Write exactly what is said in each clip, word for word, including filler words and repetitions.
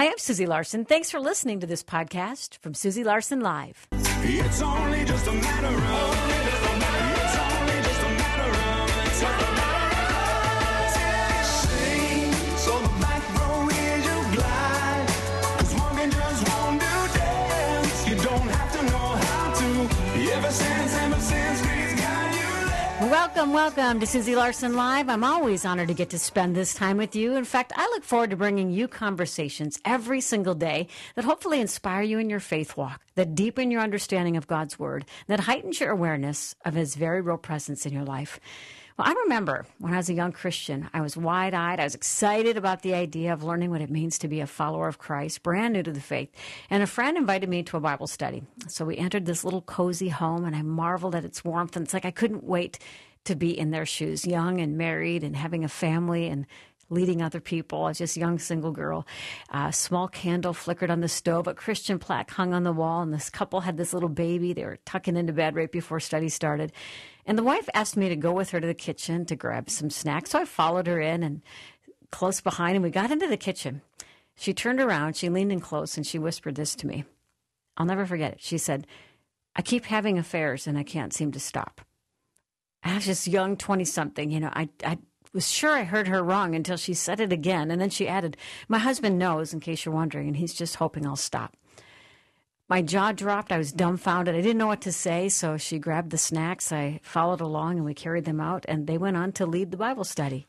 Hi, I'm Susie Larson. Thanks for listening to this podcast from Susie Larson Live. It's only just a matter of, only just a matter, it's only just a matter of, it's a matter of, sing, so the back row is your glide, 'cause walking just won't do dance, you don't have to know how to, ever since, ever since, please God you left. Welcome, welcome to Susie Larson Live. I'm always honored to get to spend this time with you. In fact, I look forward to bringing you conversations every single day that hopefully inspire you in your faith walk, that deepen your understanding of God's Word, that heightens your awareness of His very real presence in your life. Well, I remember when I was a young Christian, I was wide-eyed. I was excited about the idea of learning what it means to be a follower of Christ, brand new to the faith. And a friend invited me to a Bible study. So we entered this little cozy home, and I marveled at its warmth. And it's like I couldn't wait to be in their shoes, young and married and having a family and leading other people. I was just a young single girl. A small candle flickered on the stove. A Christian plaque hung on the wall, and this couple had this little baby. They were tucking into bed right before study started. And the wife asked me to go with her to the kitchen to grab some snacks. So I followed her in and close behind, and we got into the kitchen. She turned around, she leaned in close, and she whispered this to me. I'll never forget it. She said, "I keep having affairs, and I can't seem to stop." I was just young, twenty-something. You know, I, I was sure I heard her wrong until she said it again. And then she added, "My husband knows, in case you're wondering, and he's just hoping I'll stop." My jaw dropped. I was dumbfounded. I didn't know what to say, so she grabbed the snacks. I followed along, and we carried them out, and they went on to lead the Bible study.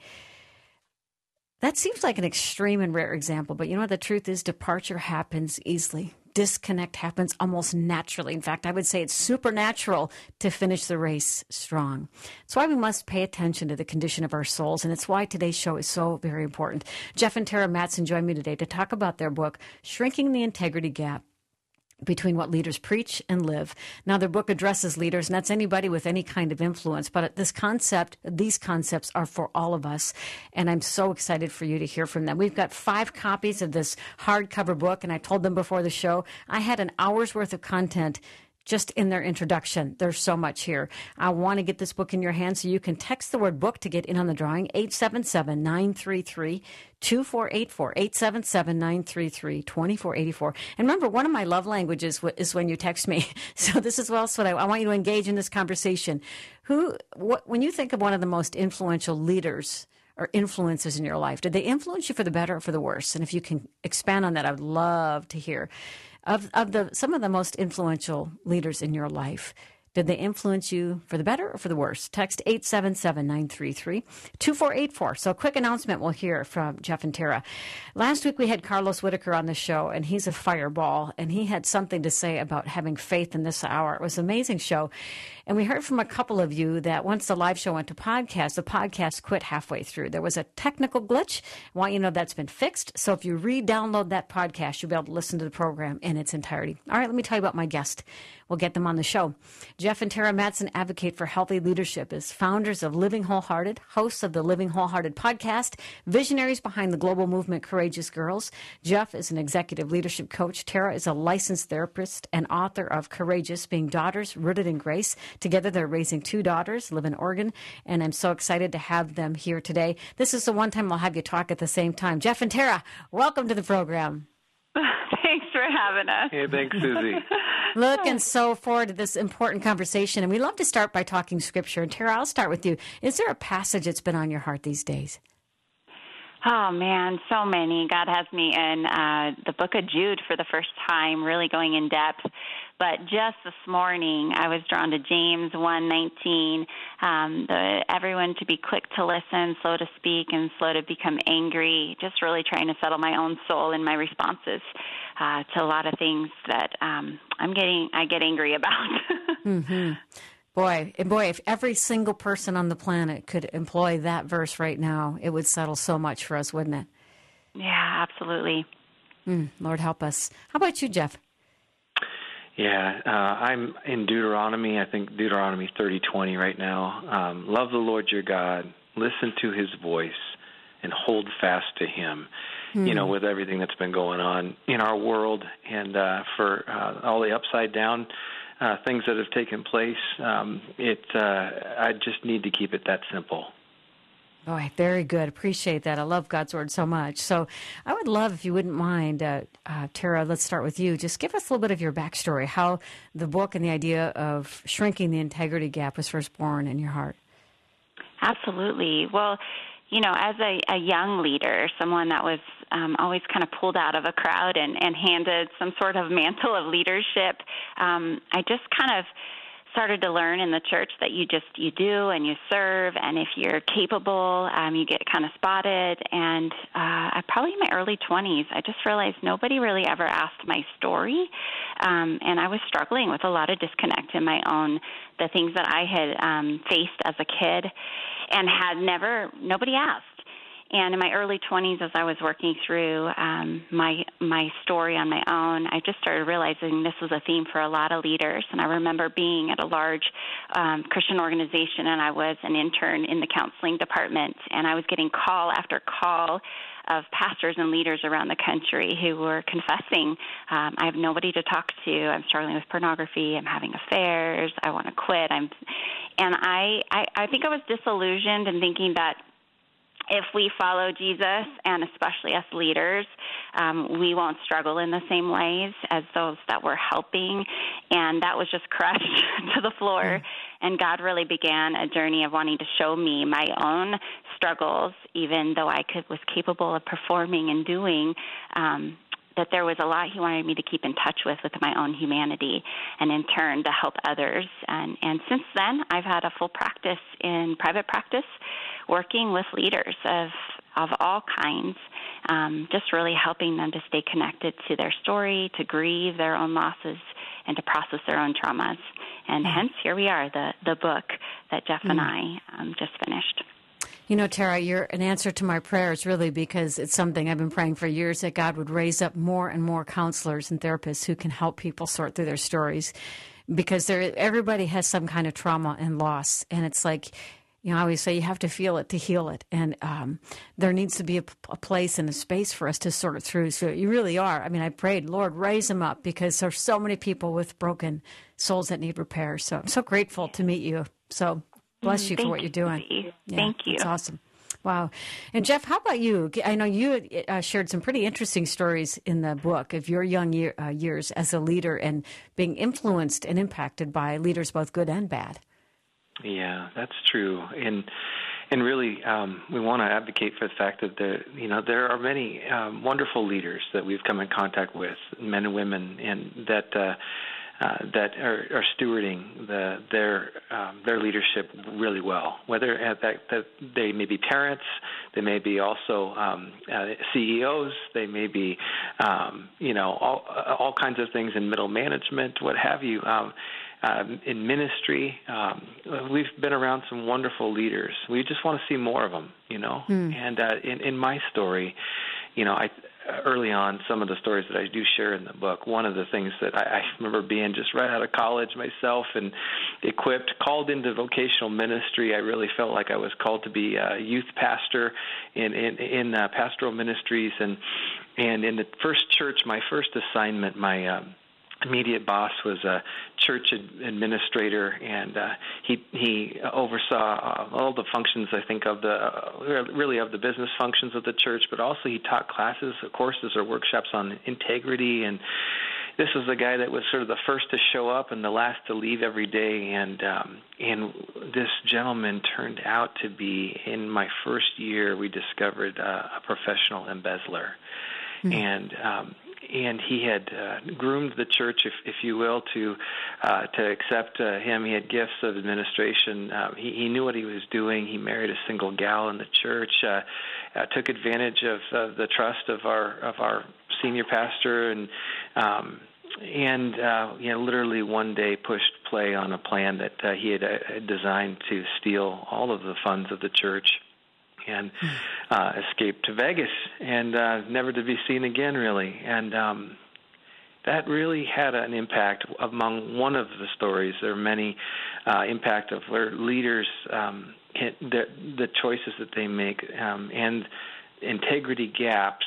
That seems like an extreme and rare example, but you know what the truth is? Departure happens easily. Disconnect happens almost naturally. In fact, I would say it's supernatural to finish the race strong. That's why we must pay attention to the condition of our souls, and it's why today's show is so very important. Jeff and Tara Mattson join me today to talk about their book, Shrinking the Integrity Gap Between What Leaders Preach and Live. Now, their book addresses leaders, and that's anybody with any kind of influence. But this concept, these concepts are for all of us, and I'm so excited for you to hear from them. We've got five copies of this hardcover book, and I told them before the show, I had an hour's worth of content just in their introduction. There's so much here. I want to get this book in your hands, so you can text the word book to get in on the drawing, eight seven seven, nine three three, two four eight four, eight seven seven, nine three three, two four eight four. And remember, one of my love languages is when you text me. So this is also what I, I want you to engage in this conversation. Who, what, when you think of one of the most influential leaders or influences in your life, did they influence you for the better or for the worse? And if you can expand on that, I would love to hear. Of of the some of the most influential leaders in your life, did they influence you for the better or for the worse? Text eight seven seven, nine three three, two four eight four. So a quick announcement we'll hear from Jeff and Tara. Last week we had Carlos Whitaker on the show, and he's a fireball, and he had something to say about having faith in this hour. It was an amazing show. And we heard from a couple of you that once the live show went to podcast, the podcast quit halfway through. There was a technical glitch. I want you to know that's been fixed. So if you re-download that podcast, you'll be able to listen to the program in its entirety. All right, let me tell you about my guest. We'll get them on the show. Jeff and Tara Mattson advocate for healthy leadership as founders of Living Wholehearted, hosts of the Living Wholehearted podcast, visionaries behind the global movement Courageous Girls. Jeff is an executive leadership coach. Tara is a licensed therapist and author of Courageous, Being Daughters Rooted in Grace. Together, they're raising two daughters, live in Oregon, and I'm so excited to have them here today. This is the one time I'll have you talk at the same time. Jeff and Tara, welcome to the program. Thanks for having us. Hey, thanks, Susie. Looking so forward to this important conversation. And we love to start by talking Scripture. And Tara, I'll start with you. Is there a passage that's been on your heart these days? Oh, man, so many. God has me in uh, the book of Jude for the first time, really going in depth. But just this morning, I was drawn to James one nineteen, um, the, everyone to be quick to listen, slow to speak, and slow to become angry, just really trying to settle my own soul in my responses uh, to a lot of things that um, I'm getting, I get angry about. mm-hmm. Boy, and boy, if every single person on the planet could employ that verse right now, it would settle so much for us, wouldn't it? Yeah, absolutely. Mm, Lord help us. How about you, Jeff? Yeah, uh, I'm in Deuteronomy, I think Deuteronomy thirty twenty right now. Um, Love the Lord your God, listen to his voice, and hold fast to him. Hmm. You know, with everything that's been going on in our world and uh, for uh, all the upside down uh, things that have taken place, um, it uh, I just need to keep it that simple. Boy, very good. Appreciate that. I love God's Word so much. So I would love, if you wouldn't mind, uh, uh, Tara, let's start with you. Just give us a little bit of your backstory, how the book and the idea of shrinking the integrity gap was first born in your heart. Absolutely. Well, you know, as a, a young leader, someone that was um, always kind of pulled out of a crowd and, and handed some sort of mantle of leadership, um, I just kind of started to learn in the church that you just, you do and you serve, and if you're capable, um, you get kind of spotted. And uh, probably in my early twenties, I just realized nobody really ever asked my story, um, and I was struggling with a lot of disconnect in my own, the things that I had um, faced as a kid and had never, nobody asked. And in my early twenties, as I was working through um, my my story on my own, I just started realizing this was a theme for a lot of leaders. And I remember being at a large um, Christian organization, and I was an intern in the counseling department, and I was getting call after call of pastors and leaders around the country who were confessing, um, I have nobody to talk to, I'm struggling with pornography, I'm having affairs, I want to quit. I'm, and I, I, I think I was disillusioned and thinking that if we follow Jesus, and especially as leaders, um, we won't struggle in the same ways as those that we're helping. And that was just crushed to the floor. Mm. And God really began a journey of wanting to show me my own struggles, even though I could was capable of performing and doing, um, that there was a lot he wanted me to keep in touch with with my own humanity, and in turn to help others. And, and since then, I've had a full practice in private practice, working with leaders of of all kinds, um, just really helping them to stay connected to their story, to grieve their own losses, and to process their own traumas. And mm. hence, here we are, the, the book that Jeff mm. and I um, just finished. You know, Tara, you're an answer to my prayers, really, because it's something I've been praying for years, that God would raise up more and more counselors and therapists who can help people sort through their stories, because there, everybody has some kind of trauma and loss, and it's like, you know, I always say you have to feel it to heal it, and um, there needs to be a, a place and a space for us to sort it through. So you really are. I mean, I prayed, Lord, raise them up, because there's so many people with broken souls that need repair. So I'm so grateful to meet you. So bless you Thank for what you're doing. You. Yeah, Thank you. It's awesome. Wow. And Jeff, how about you? I know you uh, shared some pretty interesting stories in the book of your young year, uh, years as a leader and being influenced and impacted by leaders, both good and bad. Yeah, that's true, and and really, um, we want to advocate for the fact that there, you know, there are many um, wonderful leaders that we've come in contact with, men and women, and that uh, uh, that are, are stewarding the, their um, their leadership really well. Whether at that, that they may be parents, they may be also um, uh, C E Os, they may be, um, you know, all all kinds of things in middle management, what have you. Um, Um, in ministry, um, we've been around some wonderful leaders. We just want to see more of them, you know. Mm. And uh, in, in my story, you know, I early on, some of the stories that I do share in the book, one of the things that I, I remember being just right out of college myself and equipped, called into vocational ministry. I really felt like I was called to be a youth pastor in in, in uh, pastoral ministries, and and in the first church, my first assignment, my um, immediate boss was a church administrator, and uh, he he oversaw uh, all the functions, I think, of the uh, really of the business functions of the church, but also he taught classes, courses, or workshops on integrity. And this was the guy that was sort of the first to show up and the last to leave every day. And um, and this gentleman turned out to be, in my first year, we discovered uh, a professional embezzler, mm-hmm. and um, And he had uh, groomed the church, if, if you will, to uh, to accept uh, him. He had gifts of administration. Uh, he, he knew what he was doing. He married a single gal in the church. Uh, uh, took advantage of uh, the trust of our of our senior pastor, and um, and uh, you know, literally one day pushed play on a plan that uh, he had uh, designed to steal all of the funds of the church, and uh, escaped to Vegas, and uh, never to be seen again, really. And um, that really had an impact among one of the stories. There are many uh, impact of where leaders, um, hit the, the choices that they make, um, and integrity gaps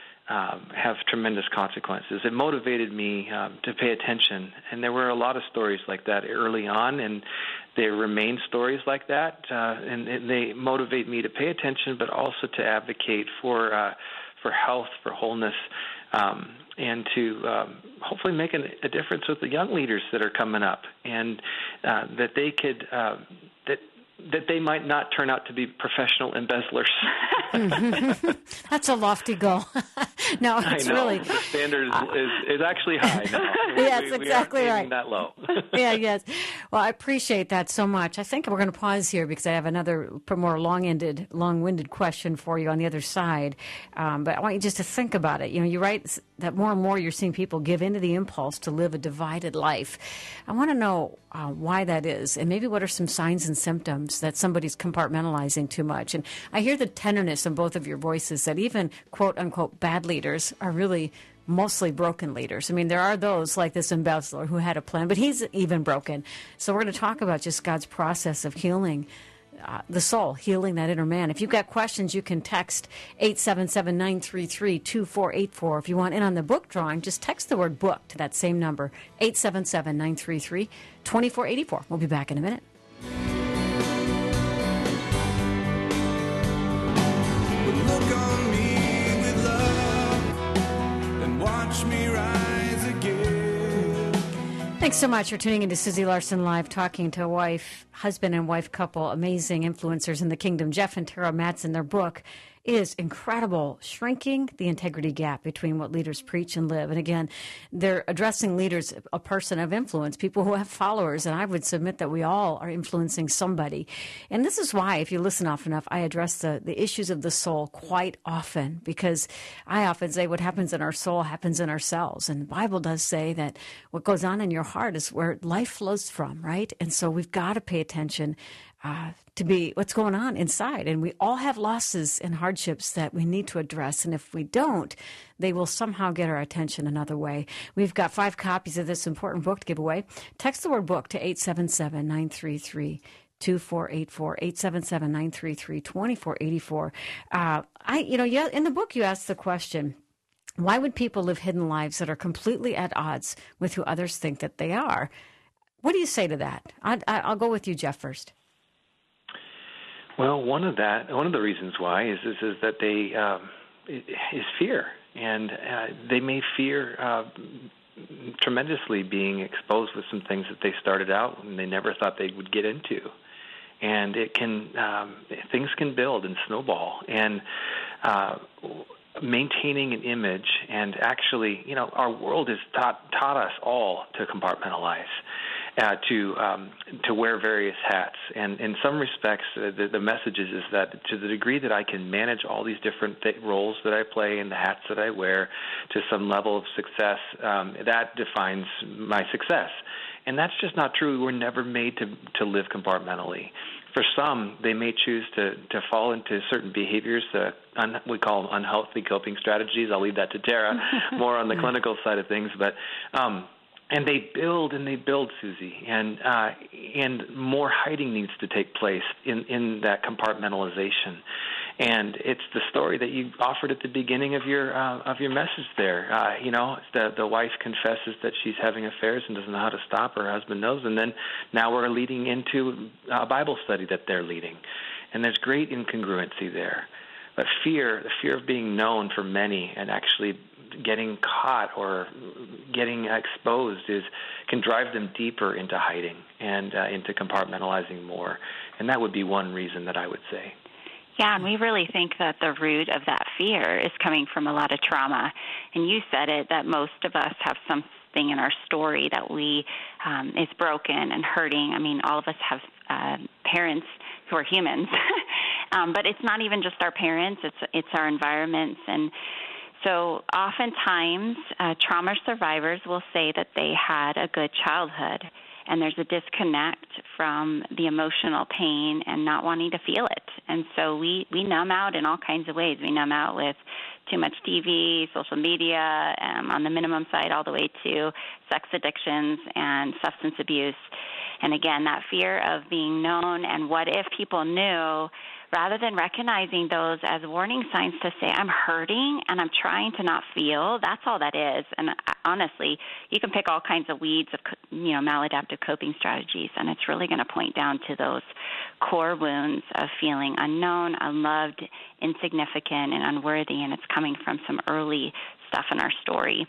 um, have tremendous consequences. It motivated me um, to pay attention, and there were a lot of stories like that early on, and there remain stories like that, uh, and, and they motivate me to pay attention, but also to advocate for uh, for health, for wholeness, um, and to um, hopefully make an, a difference with the young leaders that are coming up, and uh, that they could uh, that. that they might not turn out to be professional embezzlers. That's a lofty goal. No, it's I know. really... The standard is, is, is actually high now. Yes, we, exactly we right. aren't that low. Yeah, yes. Well, I appreciate that so much. I think we're going to pause here because I have another more long-ended, long-winded question for you on the other side. Um, but I want you just to think about it. You know, you write that more and more you're seeing people give into the impulse to live a divided life. I want to know uh, why that is, and maybe what are some signs and symptoms that somebody's compartmentalizing too much. And I hear the tenderness in both of your voices that even quote-unquote bad leaders are really mostly broken leaders. I mean, there are those like this embezzler who had a plan, but he's even broken. So we're going to talk about just God's process of healing uh, the soul, healing that inner man. If you've got questions, you can text eight seven seven, nine three three, two four eight four. If you want in on the book drawing, just text the word book to that same number, eight seven seven, nine three three, two four eight four. We'll be back in a minute. Look on me with love and watch me rise again. Thanks so much for tuning into Susie Larson Live, talking to a wife, husband and wife couple, amazing influencers in the kingdom, Jeff and Tara Mattson. Their book is incredible, Shrinking the Integrity Gap Between What Leaders Preach and Live. And again, they're addressing leaders, a person of influence, people who have followers, and I would submit that we all are influencing somebody. And this is why, if you listen often enough, I address the, the issues of the soul quite often, because I often say what happens in our soul happens in ourselves. And the Bible does say that what goes on in your heart is where life flows from, right? And so we've got to pay attention Uh, to be what's going on inside. And we all have losses and hardships that we need to address. And if we don't, they will somehow get our attention another way. We've got five copies of this important book to give away. Text the word book to eight seven seven, nine three three, two four eight four, eight seven seven, nine three three, two four eight four. Uh, I, you know, yeah, in the book you ask the question, why would people live hidden lives that are completely at odds with who others think that they are? What do you say to that? I, I, I'll go with you, Jeff, first. Well, one of that, one of the reasons why is is, is that they um, is fear, and uh, they may fear uh, tremendously being exposed with some things that they started out and they never thought they would get into, and it can um, things can build and snowball, and uh, maintaining an image, and actually, you know, our world has taught taught us all to compartmentalize. Uh, to um, to wear various hats, and in some respects, uh, the, the message is, is that to the degree that I can manage all these different th- roles that I play and the hats that I wear to some level of success, um, that defines my success. And that's just not true. We're never made to to live compartmentally. For some, they may choose to, to fall into certain behaviors that un, we call unhealthy coping strategies. I'll leave that to Tara, more on the clinical side of things, but. Um, And they build and they build, Susie, and uh, and more hiding needs to take place in, in that compartmentalization. And it's the story that you offered at the beginning of your uh, of your message there. Uh, you know, the the wife confesses that she's having affairs and doesn't know how to stop. Her husband knows, and then now we're leading into a Bible study that they're leading, and there's great incongruency there. But fear, the fear of being known for many, and actually getting caught or getting exposed is can drive them deeper into hiding and uh, into compartmentalizing more. And that would be one reason that I would say. Yeah, and we really think that the root of that fear is coming from a lot of trauma. And you said it, that most of us have something in our story that we um, is broken and hurting. I mean, all of us have uh, parents who are humans. um, but it's not even just our parents, it's it's our environments. And so oftentimes, uh, trauma survivors will say that they had a good childhood, and there's a disconnect from the emotional pain and not wanting to feel it. And so we, we numb out in all kinds of ways. We numb out with too much T V, social media, um, on the minimum side, all the way to sex addictions and substance abuse. And again, that fear of being known and what if people knew rather than recognizing those as warning signs to say, I'm hurting and I'm trying to not feel, that's all that is. And honestly, you can pick all kinds of weeds of, you know, maladaptive coping strategies, and it's really going to point down to those core wounds of feeling unknown, unloved, insignificant, and unworthy, and it's coming from some early stuff in our story.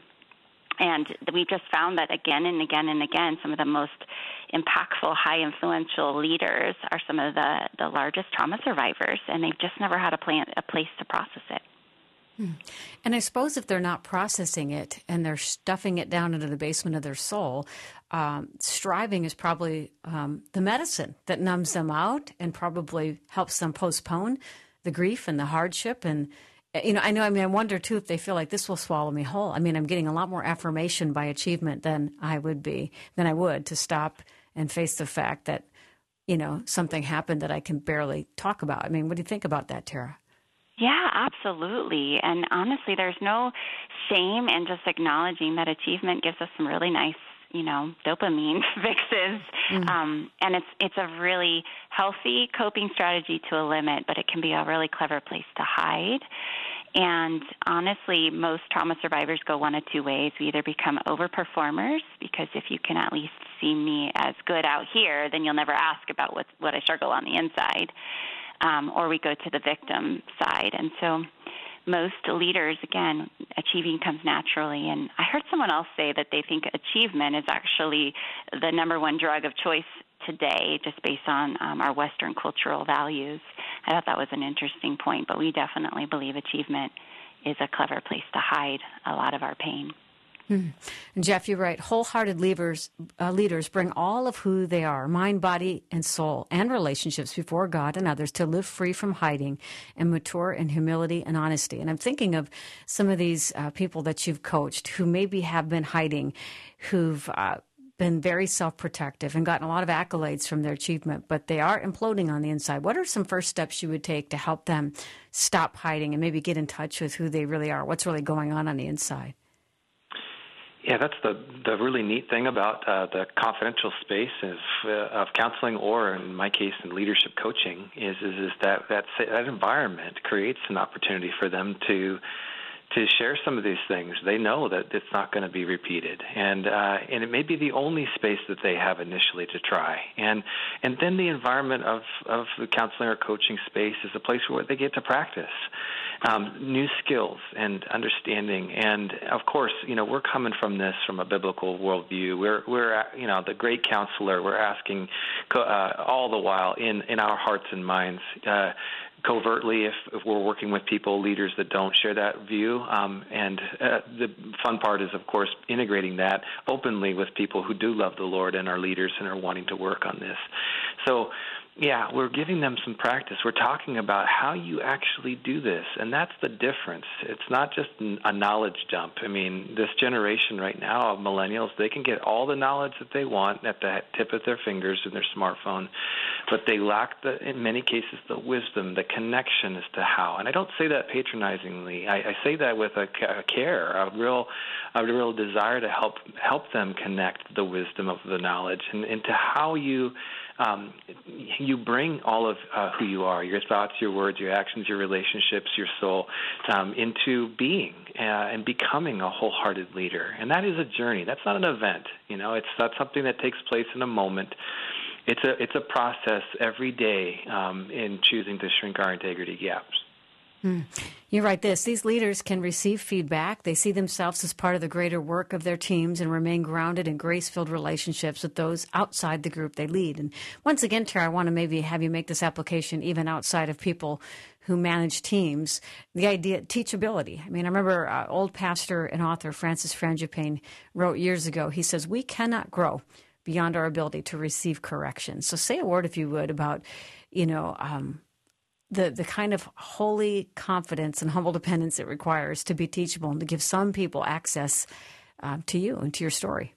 And we've just found that again and again and again, some of the most impactful, high influential leaders are some of the, the largest trauma survivors, and they've just never had a, plan, a place to process it. Hmm. And I suppose if they're not processing it and they're stuffing it down into the basement of their soul, um, striving is probably um, the medicine that numbs them out and probably helps them postpone the grief and the hardship. And you know, I know, I mean, I wonder, too, if they feel like this will swallow me whole. I mean, I'm getting a lot more affirmation by achievement than I would be, than I would to stop and face the fact that, you know, something happened that I can barely talk about. I mean, what do you think about that, Tara? Yeah, absolutely. And honestly, there's no shame in just acknowledging that achievement gives us some really nice, you know, dopamine fixes. Mm. Um, and it's it's a really healthy coping strategy to a limit, but it can be a really clever place to hide. And honestly, most trauma survivors go one of two ways. We either become overperformers, because if you can at least see me as good out here, then you'll never ask about what, what I struggle on the inside. Um, or we go to the victim side. And so most leaders, again, achieving comes naturally. And I heard someone else say that they think achievement is actually the number one drug of choice today, just based on um, our Western cultural values. I thought that was an interesting point, but we definitely believe achievement is a clever place to hide a lot of our pain. Hmm. And Jeff, you're right. Wholehearted leaders, uh, leaders bring all of who they are, mind, body, and soul, and relationships before God and others to live free from hiding and mature in humility and honesty. And I'm thinking of some of these uh, people that you've coached who maybe have been hiding, who've uh, been very self-protective and gotten a lot of accolades from their achievement, but they are imploding on the inside. What are some first steps you would take to help them stop hiding and maybe get in touch with who they really are, what's really going on on the inside? Yeah, that's the the really neat thing about uh, the confidential space is, uh, of counseling, or in my case, in leadership coaching, is is, is that, that that environment creates an opportunity for them to to share some of these things. They know that it's not going to be repeated, and uh, and it may be the only space that they have initially to try. And and then the environment of, of the counseling or coaching space is a place where they get to practice um, new skills and understanding. And of course, you know, we're coming from this from a biblical worldview. We're we're you know the great counselor. We're asking uh, all the while in in our hearts and minds. Uh, covertly, if, if we're working with people, leaders that don't share that view. Um, and uh, the fun part is, of course, integrating that openly with people who do love the Lord and are leaders and are wanting to work on this. So, yeah, we're giving them some practice. We're talking about how you actually do this, and that's the difference. It's not just a knowledge dump. I mean, this generation right now of millennials, they can get all the knowledge that they want at the tip of their fingers in their smartphone, but they lack, the, in many cases, the wisdom, the connection as to how. And I don't say that patronizingly. I, I say that with a, a care, a real, a real desire to help help them connect the wisdom of the knowledge and into how you. Um, you bring all of uh, who you are, your thoughts, your words, your actions, your relationships, your soul, um, into being uh, and becoming a wholehearted leader. And that is a journey. That's not an event. You know, it's not something that takes place in a moment. It's a it's a process every day um, in choosing to shrink our integrity gaps. Hmm. You write this: these leaders can receive feedback. They see themselves as part of the greater work of their teams and remain grounded in grace-filled relationships with those outside the group they lead. And once again, Tara, I want to maybe have you make this application even outside of people who manage teams. The idea, teachability. I mean, I remember uh, old pastor and author Francis Frangipane wrote years ago, he says, we cannot grow beyond our ability to receive correction. So say a word, if you would, about, you know, um, the the kind of holy confidence and humble dependence it requires to be teachable and to give some people access uh, to you and to your story.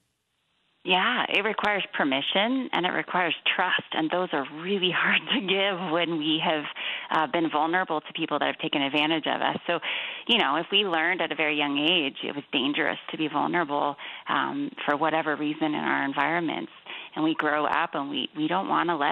Yeah, it requires permission and it requires trust, and those are really hard to give when we have uh, been vulnerable to people that have taken advantage of us. So, you know, if we learned at a very young age it was dangerous to be vulnerable um, for whatever reason in our environments, and we grow up and we, we don't want to let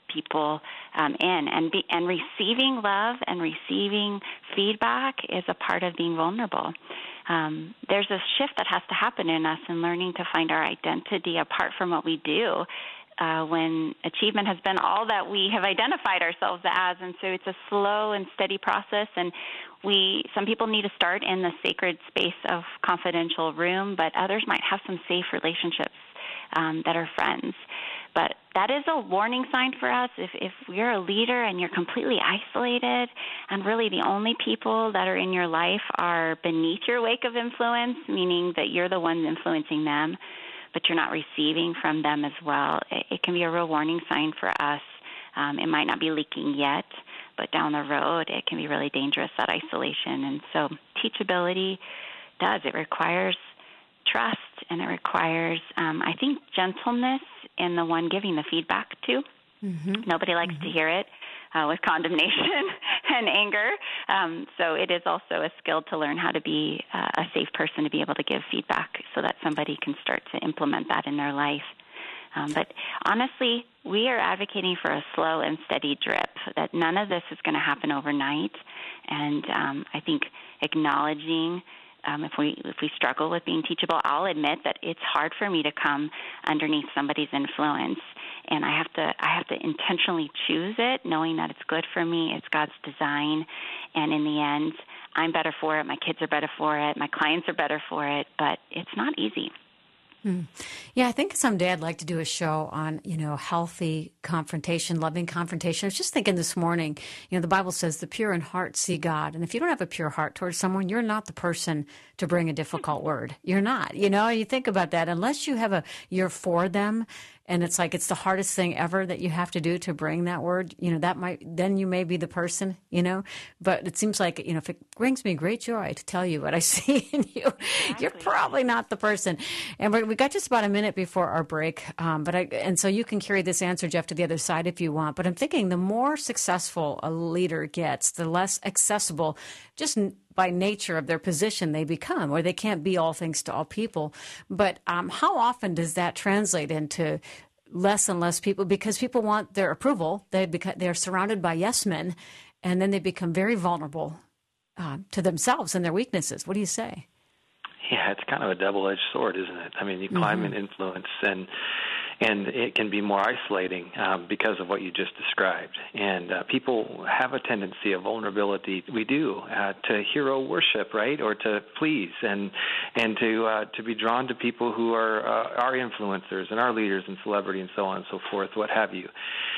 people um, in. And, be, and receiving love and receiving feedback is a part of being vulnerable. Um, there's a shift that has to happen in us in learning to find our identity apart from what we do. Uh, when achievement has been all that we have identified ourselves as, and so it's a slow and steady process. And we, some people need to start in the sacred space of confidential room, but others might have some safe relationships um, that are friends. But that is a warning sign for us. If, if you're a leader and you're completely isolated, and really the only people that are in your life are beneath your wake of influence, meaning that you're the one influencing them, but you're not receiving from them as well, it, it can be a real warning sign for us. Um, it might not be leaking yet, but down the road it can be really dangerous, that isolation. And so teachability does. It requires trust, and it requires, um, I think, gentleness in the one giving the feedback to. Mm-hmm. Nobody likes mm-hmm. to hear it uh, with condemnation and anger. Um, so it is also a skill to learn how to be uh, a safe person to be able to give feedback so that somebody can start to implement that in their life. Um, but honestly, we are advocating for a slow and steady drip, that none of this is going to happen overnight. And um, I think acknowledging Um, if we if we struggle with being teachable, I'll admit that it's hard for me to come underneath somebody's influence, and I have to I have to intentionally choose it, knowing that it's good for me, it's God's design, and in the end, I'm better for it. My kids are better for it. My clients are better for it, but it's not easy. Hmm. Yeah, I think someday I'd like to do a show on, you know, healthy confrontation, loving confrontation. I was just thinking this morning, you know, the Bible says the pure in heart see God. And if you don't have a pure heart towards someone, you're not the person to bring a difficult word. You're not, you know, you think about that. Unless you have a, you're for them, and it's like it's the hardest thing ever that you have to do to bring that word, you know, that might, then you may be the person, you know. But it seems like, you know, if it brings me great joy to tell you what I see in you, exactly. You're probably not the person. And we got just about a minute before our break. Um, but I, and so you can carry this answer, Jeff, to the other side if you want. But I'm thinking the more successful a leader gets, the less accessible, just by nature of their position, they become, or they can't be all things to all people. But um, how often does that translate into less and less people? Because people want their approval. They beca- they're surrounded by yes men, and then they become very vulnerable uh, to themselves and their weaknesses. What do you say? Yeah, it's kind of a double-edged sword, isn't it? I mean, you climb mm-hmm. in influence, and and it can be more isolating um, because of what you just described. And uh, people have a tendency of vulnerability. We do uh, to hero worship, right, or to please, and and to uh, to be drawn to people who are uh, our influencers and our leaders and celebrity and so on and so forth, what have you.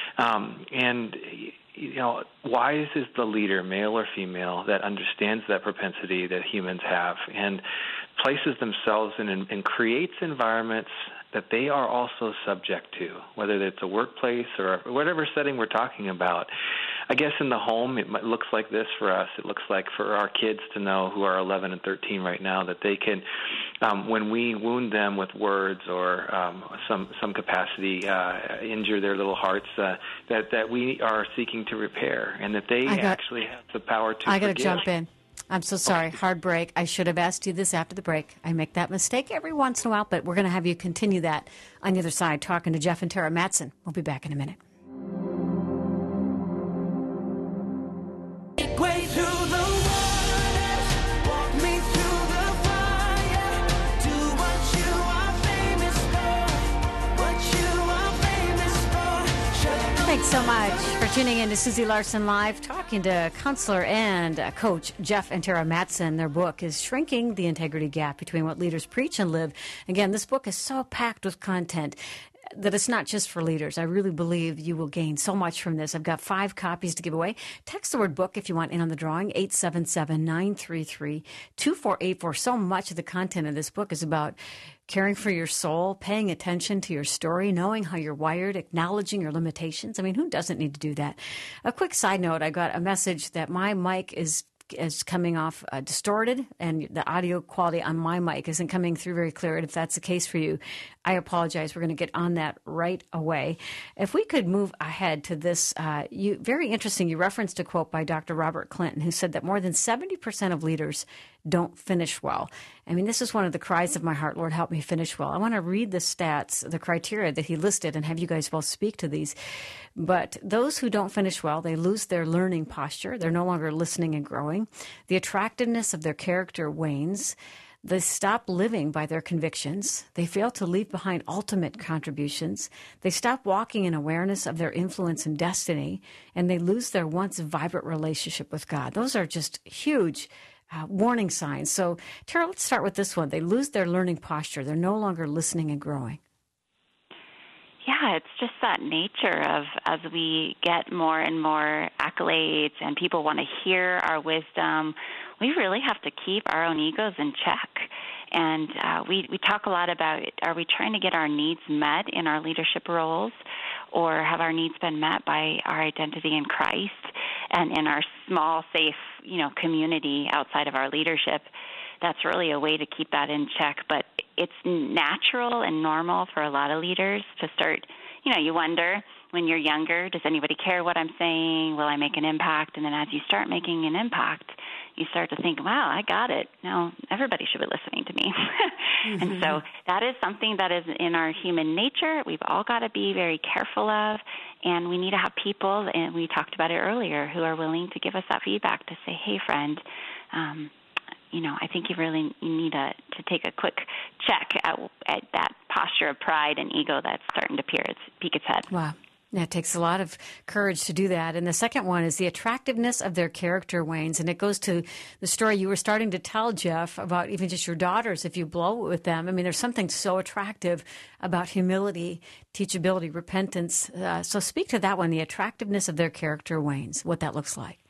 Um, and you know, wise is the leader, male or female, that understands that propensity that humans have and places themselves in and, and creates environments that they are also subject to, whether it's a workplace or whatever setting we're talking about. I guess in the home, it looks like this for us. It looks like for our kids to know, who are eleven and thirteen right now, that they can, um, when we wound them with words or um, some some capacity, uh, injure their little hearts, uh, that, that we are seeking to repair, and that they got, actually have the power to I forgive. I got to jump in. I'm so sorry. Hard break. I should have asked you this after the break. I make that mistake every once in a while, but we're going to have you continue that on the other side, talking to Jeff and Tara Mattson. We'll be back in a minute. Way through the wilderness, walk me through the fire. Do what you are famous for, what you are famous for. Shut Thanks so much for tuning in to Susie Larson Live, talking to counselor and uh, coach Jeff and Tara Mattson. Their book is Shrinking the Integrity Gap Between What Leaders Preach and Live. Again, this book is so packed with content that it's not just for leaders. I really believe you will gain so much from this. I've got five copies to give away. Text the word book if you want in on the drawing, eight seven seven, nine three three, two four eight four. So much of the content of this book is about caring for your soul, paying attention to your story, knowing how you're wired, acknowledging your limitations. I mean, who doesn't need to do that? A quick side note, I got a message that my mic is is coming off uh, distorted, and the audio quality on my mic isn't coming through very clear. And if that's the case for you, I apologize. We're going to get on that right away. If we could move ahead to this, uh, you very interesting. You referenced a quote by Doctor Robert Clinton, who said that more than seventy percent of leaders don't finish well. I mean, this is one of the cries of my heart, Lord, help me finish well. I want to read the stats, the criteria that he listed, and have you guys both speak to these. But those who don't finish well, they lose their learning posture. They're no longer listening and growing. The attractiveness of their character wanes. They stop living by their convictions. They fail to leave behind ultimate contributions. They stop walking in awareness of their influence and destiny, and they lose their once vibrant relationship with God. Those are just huge uh, warning signs. So, Tara, let's start with this one. They lose their learning posture. They're no longer listening and growing. Yeah, it's just that nature of as we get more and more accolades and people want to hear our wisdom, we really have to keep our own egos in check. And uh, we, we talk a lot about, are we trying to get our needs met in our leadership roles, or have our needs been met by our identity in Christ and in our small, safe, you know, community outside of our leadership? That's really a way to keep that in check. But it's natural and normal for a lot of leaders to start, you know, you wonder when you're younger, does anybody care what I'm saying? Will I make an impact? And then as you start making an impact, you start to think, wow, I got it. Now everybody should be listening to me. Mm-hmm. And so that is something that is in our human nature. We've all got to be very careful of, and we need to have people, and we talked about it earlier, who are willing to give us that feedback to say, hey, friend, um, you know, I think you really you need to, to take a quick check at, at that posture of pride and ego that's starting to peer its, peek its head. Wow. Yeah, it takes a lot of courage to do that. And the second one is the attractiveness of their character wanes. And it goes to the story you were starting to tell, Jeff, about even just your daughters, if you blow it with them. I mean, there's something so attractive about humility, teachability, repentance. Uh, so speak to that one, the attractiveness of their character wanes, what that looks like.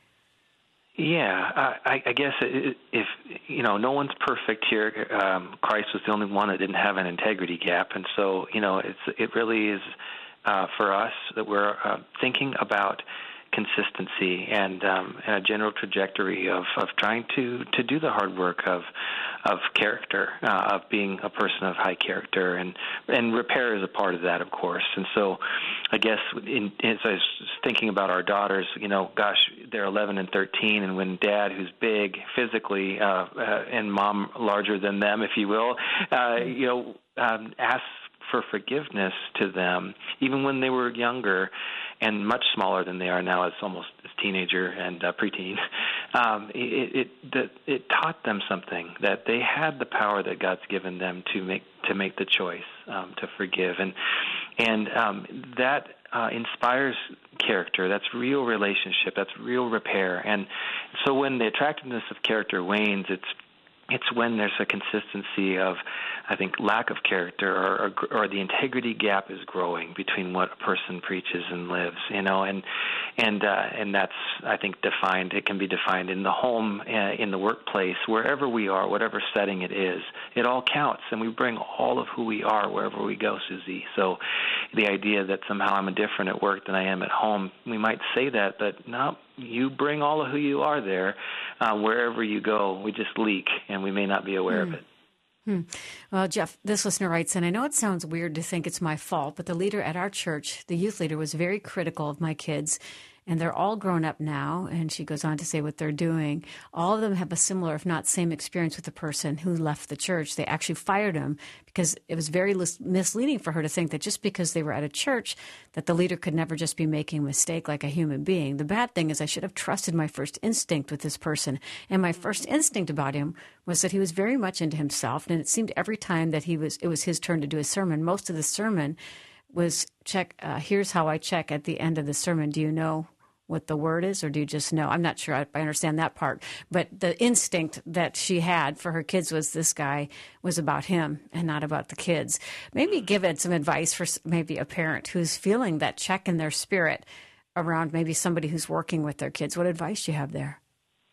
Yeah, I, I guess it, if, you know, no one's perfect here. Um, Christ was the only one that didn't have an integrity gap. And so, you know, it's it really is uh, for us that we're uh, thinking about consistency and, um, and a general trajectory of, of trying to, to do the hard work of of character, uh, of being a person of high character, and and repair is a part of that, of course. And so, I guess in, as I was thinking about our daughters, you know, gosh, they're eleven and thirteen, and when Dad, who's big physically, uh, uh, and Mom larger than them, if you will, uh, you know, um, asks for forgiveness to them, even when they were younger and much smaller than they are now, as almost as teenager and uh, preteen, um, it, it, it, it taught them something, that they had the power that God's given them to make to make the choice um, to forgive, and and um, that uh, inspires character. That's real relationship. That's real repair. And so when the attractiveness of character wanes, it's It's when there's a consistency of, I think, lack of character, or, or, or the integrity gap is growing between what a person preaches and lives, you know, and and uh, and that's, I think, defined. It can be defined in the home, uh, in the workplace, wherever we are, whatever setting it is. It all counts, and we bring all of who we are wherever we go, Susie. So the idea that somehow I'm different at work than I am at home, we might say that, but no, you bring all of who you are there. Uh, wherever you go, we just leak, and we may not be aware mm. of it. Hmm. Well, Jeff, this listener writes, and I know it sounds weird to think it's my fault, but the leader at our church, the youth leader, was very critical of my kids, and they're all grown up now, and she goes on to say what they're doing. All of them have a similar, if not same, experience with the person who left the church. They actually fired him because it was very misleading for her to think that just because they were at a church that the leader could never just be making a mistake like a human being. The bad thing is I should have trusted my first instinct with this person, and my first instinct about him was that he was very much into himself, and it seemed every time that he was, it was his turn to do a sermon. Most of the sermon was check, uh, here's how I check at the end of the sermon. Do you know what the word is, or do you just know? I'm not sure I, I understand that part. But the instinct that she had for her kids was this guy was about him and not about the kids. Maybe give it some advice for maybe a parent who's feeling that check in their spirit around maybe somebody who's working with their kids. What advice do you have there?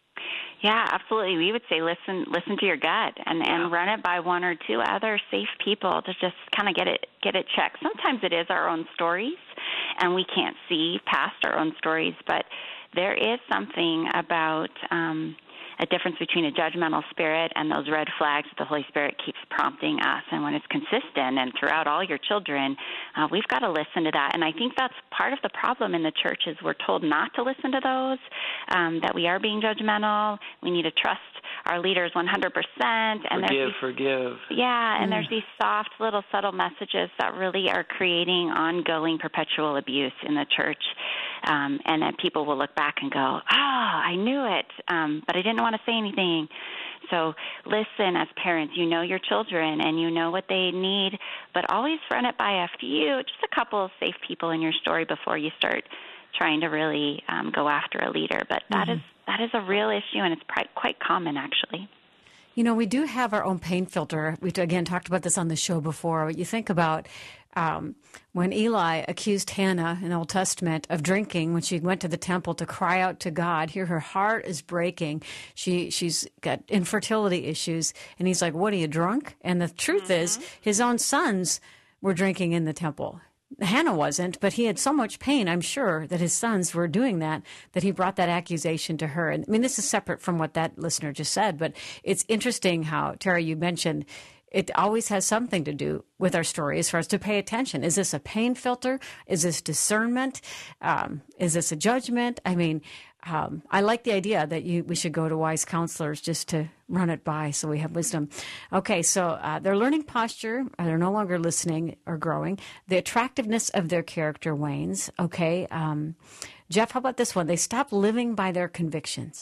Yeah, absolutely. We would say listen listen to your gut and, and yeah. run it by one or two other safe people to just kind of get it get it checked. Sometimes it is our own stories, and we can't see past our own stories, but there is something about um, a difference between a judgmental spirit and those red flags that the Holy Spirit keeps prompting us. And when it's consistent and throughout all your children, uh, we've got to listen to that. And I think that's part of the problem in the church is we're told not to listen to those, um, that we are being judgmental. We need to trust our leaders one hundred percent. And forgive, there's these, forgive. Yeah, and Mm. there's these soft, little, subtle messages that really are creating ongoing, perpetual abuse in the church. Um, and that people will look back and go, oh, I knew it, um, but I didn't want to say anything. So listen, as parents, you know your children and you know what they need, but always run it by a few, just a couple of safe people in your story before you start trying to really um, go after a leader. But that Mm-hmm. is that is a real issue, and it's pri- quite common, actually. You know, we do have our own pain filter. We, again, talked about this on the show before. You think about um, when Eli accused Hannah in the Old Testament of drinking when she went to the temple to cry out to God. Here, her heart is breaking. She, she's got infertility issues. And he's like, what, are you drunk? And the truth mm-hmm. is, his own sons were drinking in the temple. Hannah wasn't, but he had so much pain, I'm sure, that his sons were doing that, that he brought that accusation to her. And I mean, this is separate from what that listener just said, but it's interesting how, Tara, you mentioned it always has something to do with our story as far as to pay attention. Is this a pain filter? Is this discernment? Um, is this a judgment? I mean, um, I like the idea that you, we should go to wise counselors just to run it by so we have wisdom. Okay, so uh, their learning posture, uh, they're no longer listening or growing. The attractiveness of their character wanes. Okay, um, Jeff, how about this one? They stop living by their convictions.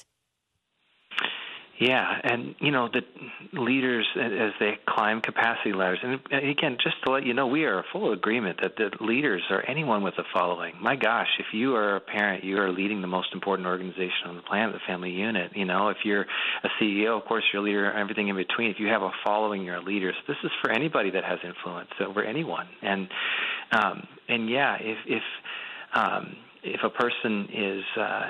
Yeah, and, you know, the leaders, as they climb capacity ladders, and again, just to let you know, we are full agreement that the leaders are anyone with a following. My gosh, if you are a parent, you are leading the most important organization on the planet, the family unit. You know, if you're a C E O, of course, you're a leader, everything in between. If you have a following, you're a leader. So this is for anybody that has influence over anyone. And, um, and yeah, if, if, um, if a person is, uh,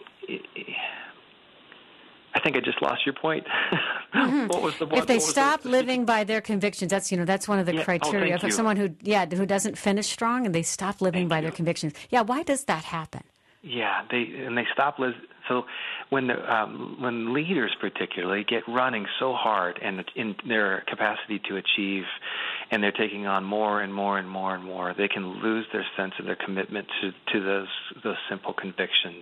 I think I just lost your point. Mm-hmm. What was the one? If they what was stop the, living by their convictions, that's you know that's one of the yeah. criteria oh, for someone who yeah who doesn't finish strong and they stop living thank by you. their convictions. Yeah, why does that happen? Yeah, they and they stop. Liz, so when the um, when leaders particularly get running so hard and in their capacity to achieve, and they're taking on more and more and more and more, they can lose their sense of their commitment to to those those simple convictions.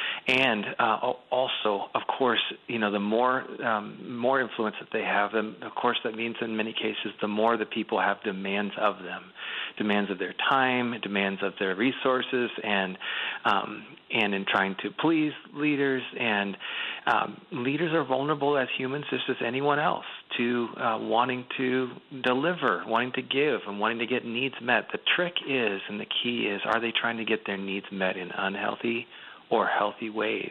And uh, also, of course, you know, the more um, more influence that they have, and of course, that means in many cases, the more the people have demands of them, demands of their time, demands of their resources, and um, and in trying to please leaders. And um, leaders are vulnerable as humans, just as anyone else, to uh, wanting to deliver, wanting to give, and wanting to get needs met. The trick is, and the key is, are they trying to get their needs met in unhealthy or healthy ways?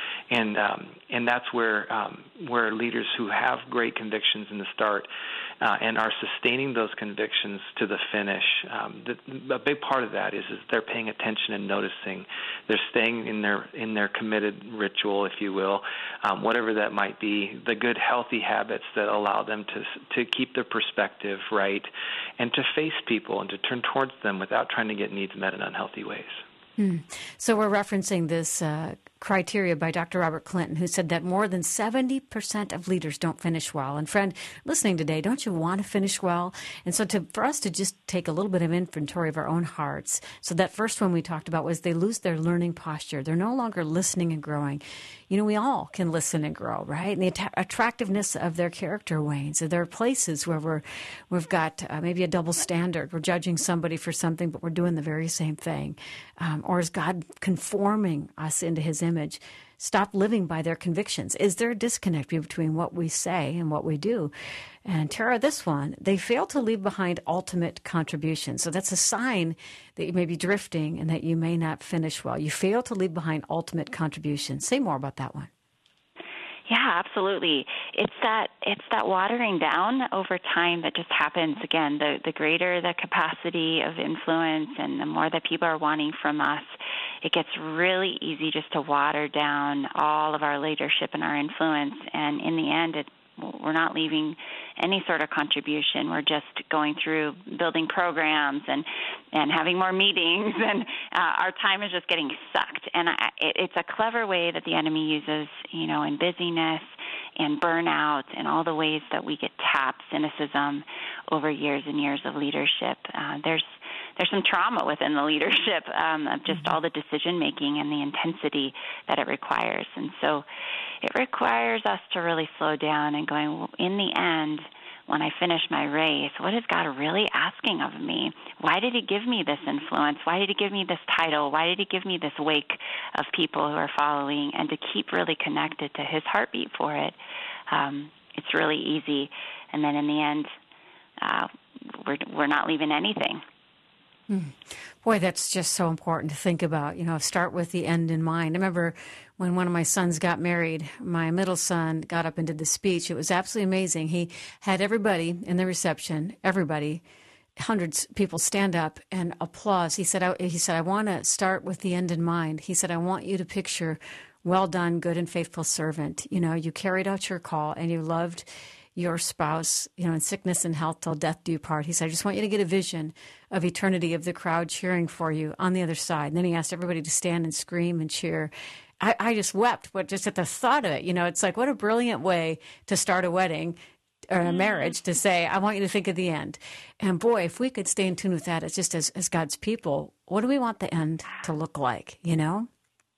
And um, and that's where um, where leaders who have great convictions in the start uh, and are sustaining those convictions to the finish. Um, the, a big part of that is is they're paying attention and noticing. They're staying in their in their committed ritual, if you will, um, whatever that might be. The good, healthy habits that allow them to to keep their perspective right, and to face people and to turn towards them without trying to get needs met in unhealthy ways. Hmm. So we're referencing this uh, criteria by Doctor Robert Clinton, who said that more than seventy percent of leaders don't finish well. And friend, listening today, don't you want to finish well? And so to, for us to just take a little bit of inventory of our own hearts. So that first one we talked about was they lose their learning posture. They're no longer listening and growing. You know, we all can listen and grow, right? And the att- attractiveness of their character wanes. So there are places where we're, we've got uh, maybe a double standard. We're judging somebody for something, but we're doing the very same thing. Um, or is God conforming us into his image? Stop living by their convictions. Is there a disconnect between what we say and what we do? And Tara, this one, they fail to leave behind ultimate contribution. So that's a sign that you may be drifting and that you may not finish well. You fail to leave behind ultimate contribution. Say more about that one. Yeah, absolutely. It's that it's that watering down over time that just happens. Again, the, the greater the capacity of influence and the more that people are wanting from us, it gets really easy just to water down all of our leadership and our influence. And in the end, it, we're not leaving any sort of contribution. We're just going through building programs and, and having more meetings, and uh, our time is just getting sucked. And I, it, it's a clever way that the enemy uses, you know, in busyness and burnout and all the ways that we get tapped, cynicism over years and years of leadership. Uh, there's there's some trauma within the leadership um, of just all the decision-making and the intensity that it requires. And so it requires us to really slow down and going, well, in the end, when I finish my race, what is God really asking of me? Why did he give me this influence? Why did he give me this title? Why did he give me this wake of people who are following? And to keep really connected to his heartbeat for it, um, it's really easy. And then in the end, uh, we're, we're not leaving anything. Mm. Boy, that's just so important to think about, you know, start with the end in mind. I remember when one of my sons got married, my middle son got up and did the speech. It was absolutely amazing. He had everybody in the reception, everybody, hundreds of people stand up and applause. He said, I, he said, I want to start with the end in mind. He said, I want you to picture, well done, good and faithful servant. You know, you carried out your call and you loved your spouse, you know, in sickness and health till death do you part. He said, I just want you to get a vision of eternity, of the crowd cheering for you on the other side. And then he asked everybody to stand and scream and cheer. I, I just wept, but just at the thought of it. You know, it's like, what a brilliant way to start a wedding or a marriage, to say, I want you to think of the end. And boy, if we could stay in tune with that, it's just as, as God's people, what do we want the end to look like, you know?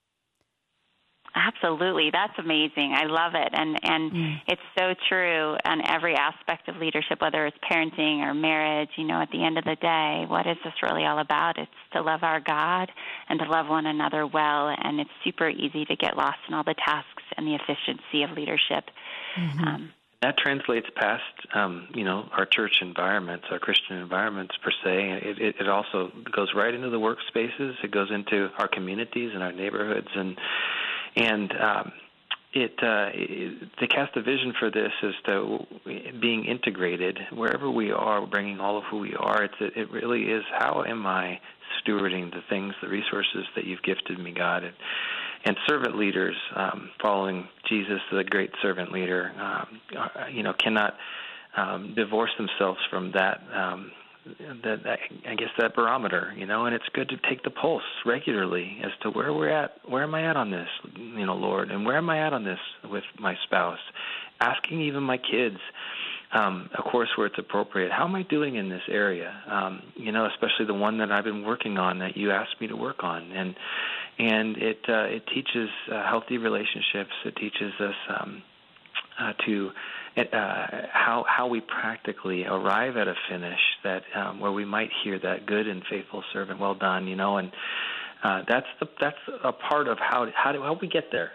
Absolutely. That's amazing. I love it. And and mm. it's so true on every aspect of leadership, whether it's parenting or marriage. You know, at the end of the day, what is this really all about? It's to love our God and to love one another well. And it's super easy to get lost in all the tasks and the efficiency of leadership. Mm-hmm. Um, that translates past, um, you know, our church environments, our Christian environments per se. It, it, it also goes right into the workspaces. It goes into our communities and our neighborhoods. And And um, it, uh, it to cast a vision for this is to being integrated wherever we are, bringing all of who we are. It's it really is, how am I stewarding the things, the resources that you've gifted me, God? And, and servant leaders, um, following Jesus, the great servant leader, um, you know, cannot um, divorce themselves from that. Um, That, that I guess that barometer, you know, and it's good to take the pulse regularly as to where we're at. Where am I at on this, you know, Lord, and where am I at on this with my spouse? Asking even my kids, um, of course, where it's appropriate. How am I doing in this area? Um, you know, especially the one that I've been working on that you asked me to work on, and and it uh, it teaches uh, healthy relationships. It teaches us um, uh, to. Uh, how how we practically arrive at a finish that um, where we might hear that good and faithful servant, well done, you know, and uh, that's the that's a part of how how do how we get there.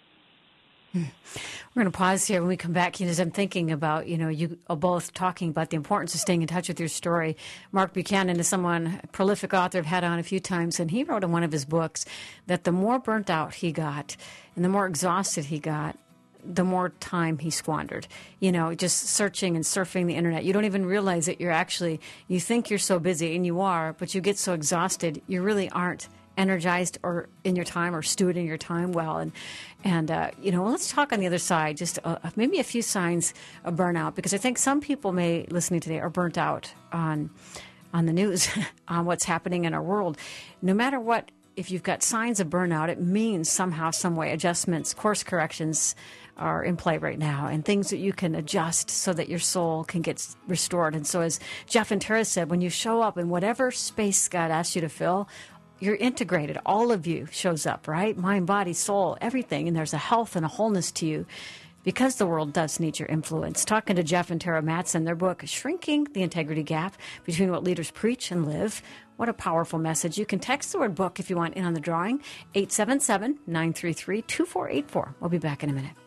Hmm. We're going to pause here. When we come back, you know, as I'm thinking about, you know, you are both talking about the importance of staying in touch with your story. Mark Buchanan is someone, a prolific author I've had on a few times, and he wrote in one of his books that the more burnt out he got and the more exhausted he got, the more time he squandered, you know, just searching and surfing the internet. You don't even realize that you're actually, you think you're so busy, and you are, but you get so exhausted, you really aren't energized or in your time or stewarding your time well. And, and uh, you know, well, let's talk on the other side, just uh, maybe a few signs of burnout, because I think some people may, listening today, are burnt out on, on the news, on what's happening in our world. No matter what, if you've got signs of burnout, it means somehow, some way, adjustments, course corrections are in play right now, and things that you can adjust so that your soul can get restored. And so as Jeff and Tara said, when you show up in whatever space God asks you to fill, you're integrated. All of you shows up, right? Mind, body, soul, everything. And there's a health and a wholeness to you, because the world does need your influence. Talking to Jeff and Tara Mattson, their book, Shrinking the Integrity Gap Between What Leaders Preach and Live. What a powerful message. You can text the word book if you want in on the drawing, eight seven seven, nine three three, two four eight four. We'll be back in a minute.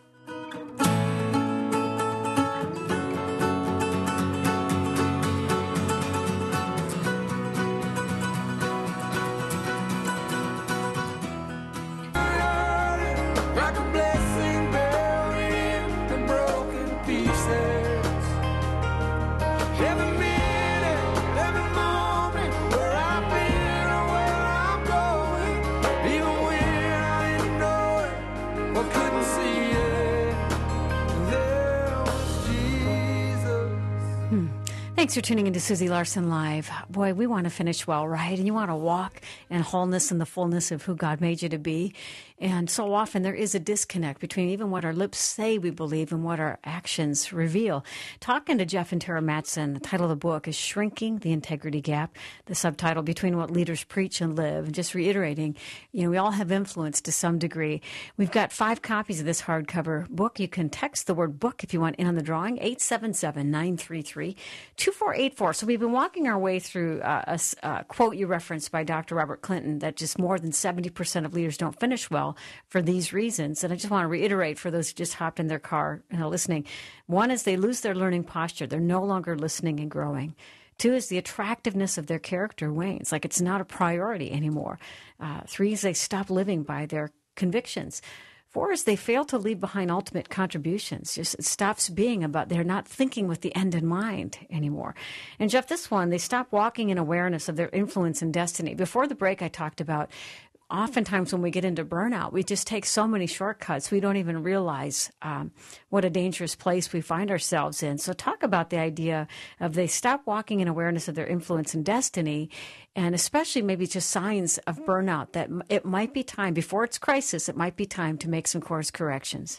Like a blessing buried in the broken pieces. Every minute, every moment, where I've been or where I'm going, even when I didn't know it or couldn't see it, there was Jesus. Hmm. Thanks for tuning into Susie Larson Live. Boy, we want to finish well, right? And you want to walk in wholeness and the fullness of who God made you to be. And so often there is a disconnect between even what our lips say we believe and what our actions reveal. Talking to Jeff and Tara Mattson, the title of the book is Shrinking the Integrity Gap, the subtitle Between What Leaders Preach and Live. And just reiterating, you know, we all have influence to some degree. We've got five copies of this hardcover book. You can text the word book if you want in on the drawing, eight seven seven, nine three three, two four eight four. So we've been walking our way through uh, a, a quote you referenced by Doctor Robert Clinton that just more than seventy percent of leaders don't finish well for these reasons. And I just want to reiterate for those who just hopped in their car and are listening. One is they lose their learning posture. They're no longer listening and growing. Two is the attractiveness of their character wanes, like it's not a priority anymore. Uh, three is they stop living by their convictions. Four is they fail to leave behind ultimate contributions. Just it stops being about, they're not thinking with the end in mind anymore. And Jeff, this one, they stop walking in awareness of their influence and destiny. Before the break, I talked about oftentimes when we get into burnout, we just take so many shortcuts, we don't even realize um, what a dangerous place we find ourselves in. So talk about the idea of they stop walking in awareness of their influence and destiny, and especially maybe just signs of burnout, that it might be time, before it's crisis, it might be time to make some course corrections.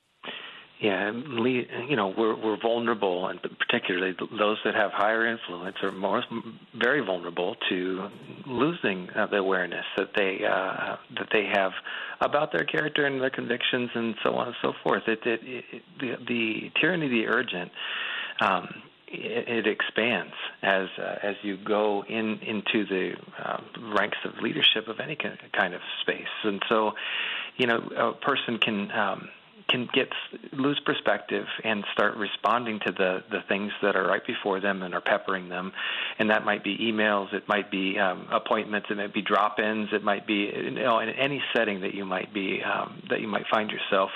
Yeah, you know, we're we're vulnerable, and particularly those that have higher influence are more very vulnerable to losing uh, the awareness that they uh, that they have about their character and their convictions and so on and so forth. It, it, it the, the tyranny of the urgent. Um, It, it expands as uh, as you go in into the uh, ranks of leadership of any kind of space, and so, you know, a person can um, can get lose perspective and start responding to the, the things that are right before them and are peppering them, and that might be emails, it might be um, appointments, it might be drop-ins, it might be, you know, in any setting that you might be um, that you might find yourself,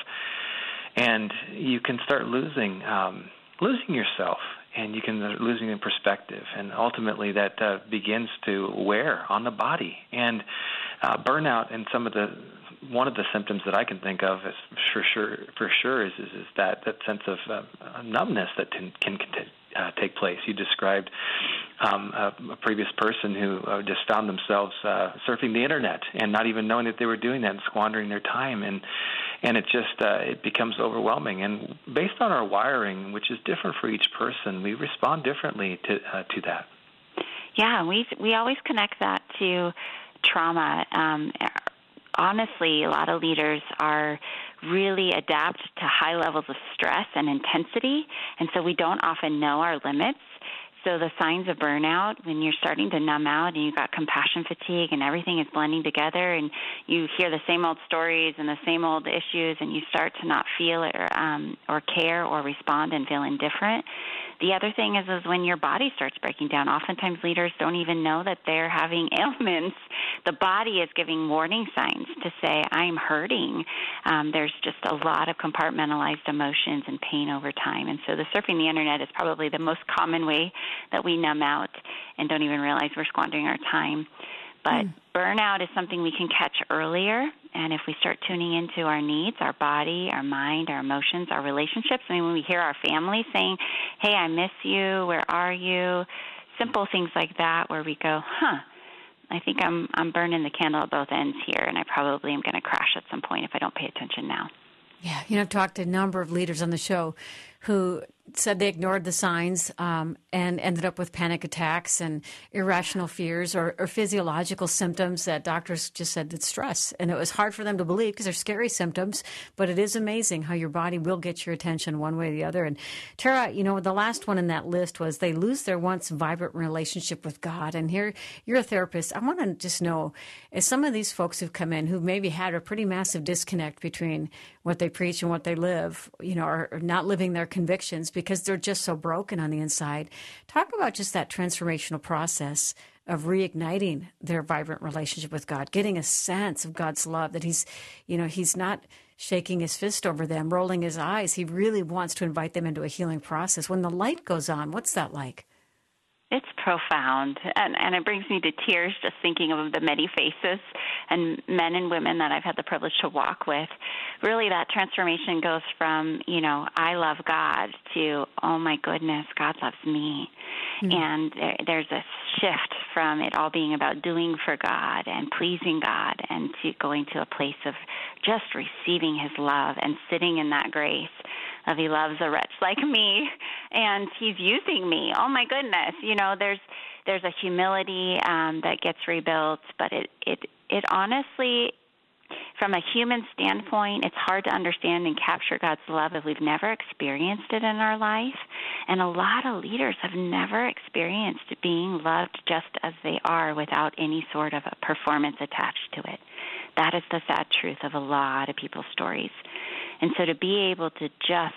and you can start losing um, losing yourself. And you can losing in perspective, and ultimately that uh, begins to wear on the body. And uh, burnout, and some of the one of the symptoms that I can think of is for sure for sure is is, is that that sense of uh, numbness that can can uh, take place. You described um, a, a previous person who uh, just found themselves uh, surfing the internet and not even knowing that they were doing that and squandering their time, and and it just uh, it becomes overwhelming. And based on our wiring, which is different for each person, we respond differently to uh, to that. Yeah, we we always connect that to trauma. Um, honestly, a lot of leaders are really adapt to high levels of stress and intensity, and so we don't often know our limits. So the signs of burnout, when you're starting to numb out and you've got compassion fatigue and everything is blending together, and you hear the same old stories and the same old issues, and you start to not feel it or, um, or care or respond and feel indifferent. The other thing is, is when your body starts breaking down. Oftentimes leaders don't even know that they're having ailments. The body is giving warning signs to say, I'm hurting. Um, there's just a lot of compartmentalized emotions and pain over time. And so the surfing the internet is probably the most common way that we numb out and don't even realize we're squandering our time. But mm. burnout is something we can catch earlier, and if we start tuning into our needs, our body, our mind, our emotions, our relationships, I mean, when we hear our family saying, hey, I miss you, where are you, simple things like that where we go, huh, I think I'm I'm burning the candle at both ends here, and I probably am going to crash at some point if I don't pay attention now. Yeah, you know, I've talked to a number of leaders on the show who said they ignored the signs um, and ended up with panic attacks and irrational fears or, or physiological symptoms that doctors just said it's stress. And it was hard for them to believe because they're scary symptoms, but it is amazing how your body will get your attention one way or the other. And Tara, you know, the last one in that list was they lose their once vibrant relationship with God. And here, you're a therapist. I want to just know, as some of these folks who've come in who've maybe had a pretty massive disconnect between what they preach and what they live, you know, are, are not living their convictions because they're just so broken on the inside. Talk about just that transformational process of reigniting their vibrant relationship with God, getting a sense of God's love, that he's, you know, he's not shaking his fist over them, rolling his eyes. He really wants to invite them into a healing process. When the light goes on, what's that like? It's profound, and, and it brings me to tears just thinking of the many faces and men and women that I've had the privilege to walk with. Really, that transformation goes from, you know, I love God to, oh, my goodness, God loves me. Mm-hmm. And there, there's a shift from it all being about doing for God and pleasing God and to going to a place of just receiving his love and sitting in that grace of he loves a wretch like me, and he's using me. Oh, my goodness. You know, there's there's a humility um, that gets rebuilt, but it, it, it honestly, from a human standpoint, it's hard to understand and capture God's love if we've never experienced it in our life. And a lot of leaders have never experienced being loved just as they are without any sort of a performance attached to it. That is the sad truth of a lot of people's stories. And so to be able to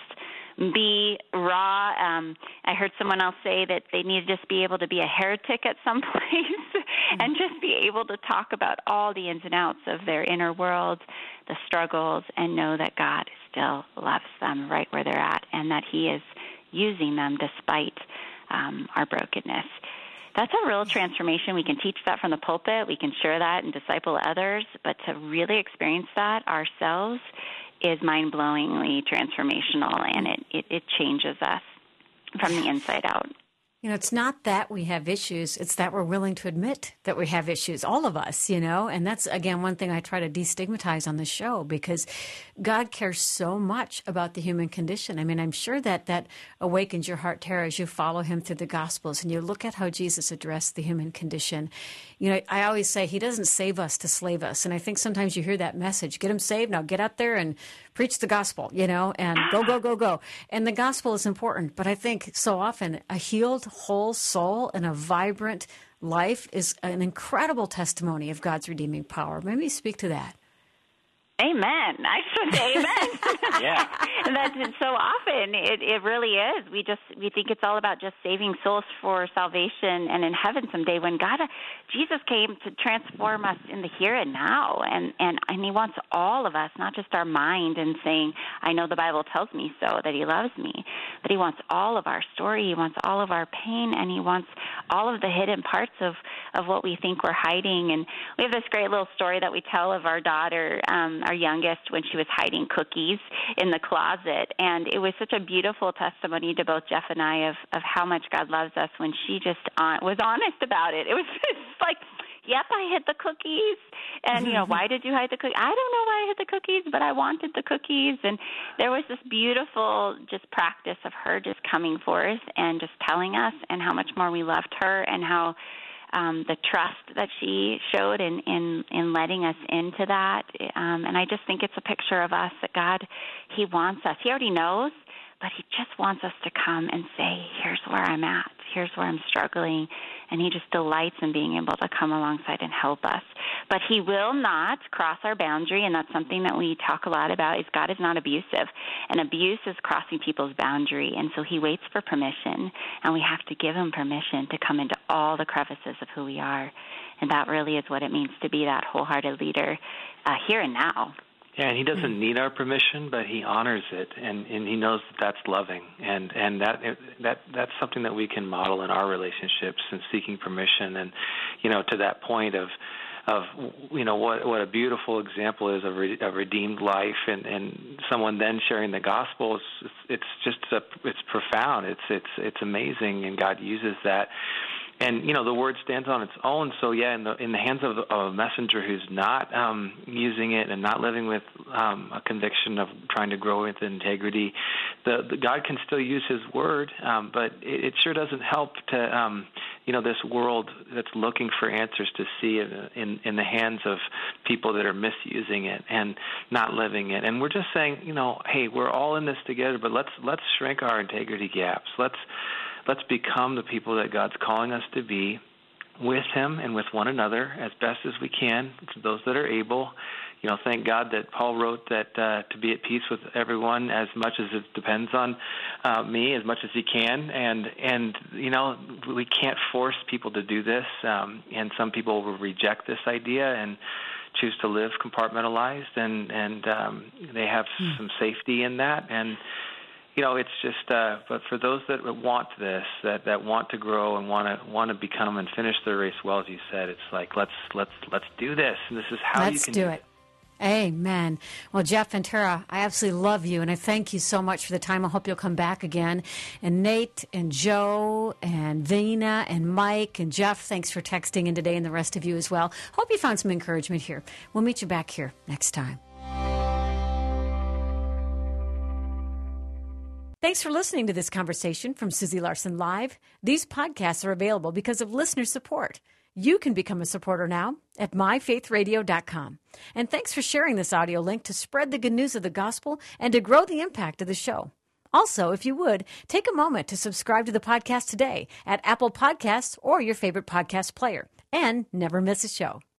just be raw, um, I heard someone else say that they need to just be able to be a heretic at some place mm-hmm. and just be able to talk about all the ins and outs of their inner world, the struggles, and know that God still loves them right where they're at and that he is using them despite um, our brokenness. That's a real transformation. We can teach that from the pulpit. We can share that and disciple others, but to really experience that ourselves is mind-blowingly transformational, and it, it, it changes us from the inside out. You know, it's not that we have issues, it's that we're willing to admit that we have issues, all of us, you know, and that's, again, one thing I try to destigmatize on the show because God cares so much about the human condition. I mean, I'm sure that that awakens your heart, Tara, as you follow him through the Gospels and you look at how Jesus addressed the human condition. You know, I always say he doesn't save us to slave us, and I think sometimes you hear that message, get him saved, now get out there and preach the gospel, you know, and go, go, go, go. And the gospel is important, but I think so often a healed, whole soul and a vibrant life is an incredible testimony of God's redeeming power. Maybe speak to that. Amen. I should say amen. Yeah. And that's so often it, it really is. We just we think it's all about just saving souls for salvation and in heaven someday. When God, Jesus came to transform us in the here and now, and and and He wants all of us, not just our mind and saying, "I know the Bible tells me so," that He loves me, but He wants all of our story. He wants all of our pain, and He wants all of the hidden parts of of what we think we're hiding. And we have this great little story that we tell of our daughter. Um, our youngest, when she was hiding cookies in the closet. And it was such a beautiful testimony to both Jeff and I of, of how much God loves us when she just on, was honest about it. It was just like, yep, I hid the cookies. And, you know, why did you hide the cookies? I don't know why I hid the cookies, but I wanted the cookies. And there was this beautiful just practice of her just coming forth and just telling us and how much more we loved her and how Um, the trust that she showed in, in, in letting us into that. Um, and I just think it's a picture of us, that God, He wants us. He already knows, but He just wants us to come and say, here's where I'm at. Here's where I'm struggling. And He just delights in being able to come alongside and help us. But He will not cross our boundary, and that's something that we talk a lot about, is God is not abusive. And abuse is crossing people's boundary. And so He waits for permission, and we have to give Him permission to come into all the crevices of who we are. And that really is what it means to be that wholehearted leader uh, here and now. Yeah, and He doesn't need our permission, but He honors it, and, and He knows that that's loving, and and that that that's something that we can model in our relationships and seeking permission, and you know, to that point of of you know what what a beautiful example is of re, a redeemed life, and, and someone then sharing the gospel. It's, it's just a, it's profound. It's it's it's amazing, and God uses that. And, you know, the word stands on its own. So, yeah, in the in the hands of, of a messenger who's not um, using it and not living with um, a conviction of trying to grow with integrity, the, the God can still use His word, um, but it, it sure doesn't help to, um, you know, this world that's looking for answers to see it in, in the hands of people that are misusing it and not living it. And we're just saying, you know, hey, we're all in this together, but let's let's shrink our integrity gaps. Let's Let's become the people that God's calling us to be with Him and with one another as best as we can, to those that are able. You know, thank God that Paul wrote that uh, to be at peace with everyone as much as it depends on uh, me, as much as he can. And, and you know, we can't force people to do this, um, and some people will reject this idea and choose to live compartmentalized, and, and um, they have mm. some safety in that. And you know, it's just, uh, but for those that want this, that, that want to grow and want to want to become and finish their race well, as you said, it's like let's let's let's do this. And this is how let's you can do, do it. it. Amen. Well, Jeff Ventura, I absolutely love you, and I thank you so much for the time. I hope you'll come back again. And Nate and Joe and Vina and Mike and Jeff, thanks for texting in today, and the rest of you as well. Hope you found some encouragement here. We'll meet you back here next time. Thanks for listening to this conversation from Susie Larson Live. These podcasts are available because of listener support. You can become a supporter now at my faith radio dot com. And thanks for sharing this audio link to spread the good news of the gospel and to grow the impact of the show. Also, if you would, take a moment to subscribe to the podcast today at Apple Podcasts or your favorite podcast player. And never miss a show.